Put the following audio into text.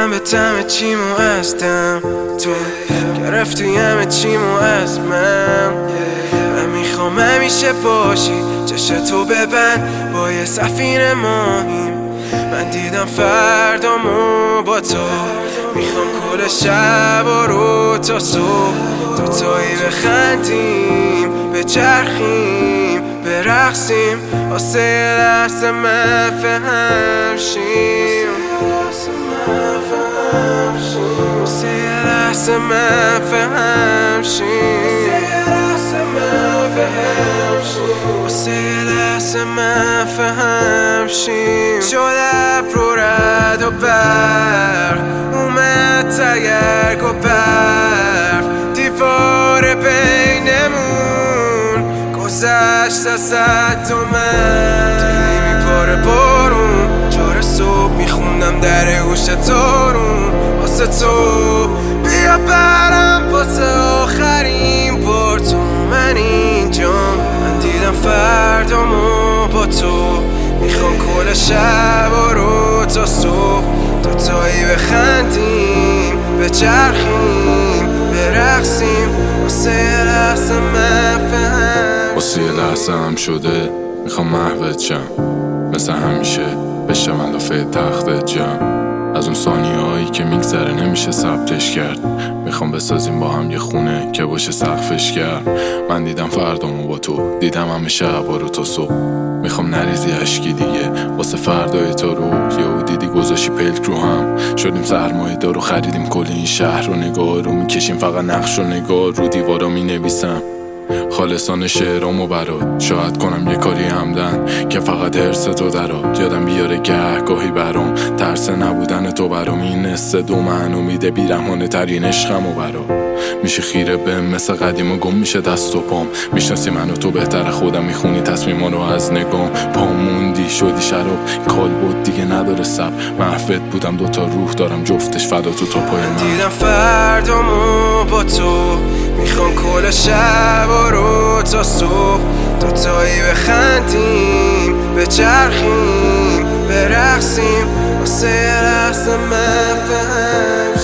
من به تم چیمو هستم، تو گرفتی همه چیمو از من میخوام همیشه باشی، چشم تو ببند با یه سفینه ماهیم. من دیدم فردامو با تو، میخوام کل شب و رو تا صبح دوتایی بخندیم، بچرخیم، برقصیم، واسه یه لحظه مفهم شیم، واسه یه لحظه مفهم شیم، واسه یه لحظه مفهم شیم. شده رو رد و برق اومد تگرگ و برف، دیوار بینمون گذشت از حد و من. دیدی میپاره بارون، چهار صبح میخوندم در گوش تارون واسه تو. بیا برم واسه آخرین بار تو من اینجا. من دیدم فردامو با تو، میخوام کل شب و رو تا صبح دوتایی بخندیم، بچرخیم، برقصیم، واسه یه لحظه مفهم. واسه یه لحظه هم شده میخوام محوت شم، مثل همیشه بشم اندافه تختت جم. از اون ثانیه هایی که میگذره نمیشه ثبتش کرد، میخوام بسازیم با هم یه خونه که باشه سقفش کرد. من دیدم فردامو با تو، دیدم همه شبا رو تا صبح، میخوام نریزی عشقی دیگه واسه فردای تو رو. یهو دیدی گذاشی پلک رو هم، شدیم سرمایه دار و خریدیم کل این شهر رو. نگاه رو میکشیم فقط نقش و نگاه رو دیوارا مینویسم خالصان شعرامو برات. شاید کنم یه کاری همدن که فقط حرس تو درات یادم بیاره گهگاهی برام. ترس نبودن تو برام این نسته دو منو میده بیرحمانه ترین عشقمو برات. میشه خیره بهم مثل قدیم و گم میشه دست و پام. میشناسی منو تو بهتر خودم، میخونی تصمیما رو از نگام. پاموندی شدی شراب کال بود دیگه نداره سب. محفت بودم دوتا روح دارم جفتش فدا تو پای من. دیدم فردامو با تو، میخوام کل شب و رو تا صبح دوتایی بخندیم، بچرخیم، برقصیم، واسه یه لحظه مفهم